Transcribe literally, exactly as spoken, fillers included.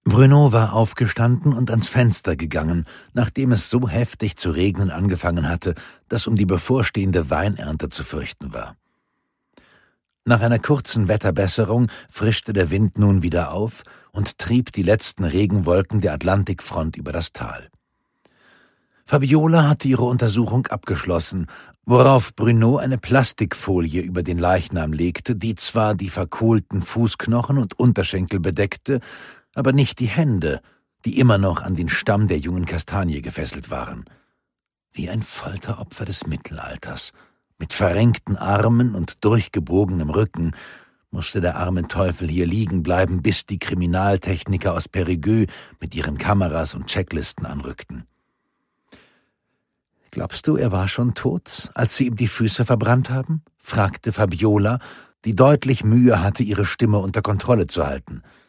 Bruno war aufgestanden und ans Fenster gegangen, nachdem es so heftig zu regnen angefangen hatte, dass um die bevorstehende Weinernte zu fürchten war. Nach einer kurzen Wetterbesserung frischte der Wind nun wieder auf und trieb die letzten Regenwolken der Atlantikfront über das Tal. Fabiola hatte ihre Untersuchung abgeschlossen, worauf Bruno eine Plastikfolie über den Leichnam legte, die zwar die verkohlten Fußknochen und Unterschenkel bedeckte, aber nicht die Hände, die immer noch an den Stamm der jungen Kastanie gefesselt waren. Wie ein Folteropfer des Mittelalters, mit verrenkten Armen und durchgebogenem Rücken, musste der arme Teufel hier liegen bleiben, bis die Kriminaltechniker aus Périgueux mit ihren Kameras und Checklisten anrückten. »Glaubst du, er war schon tot, als sie ihm die Füße verbrannt haben?« fragte Fabiola, die deutlich Mühe hatte, ihre Stimme unter Kontrolle zu halten.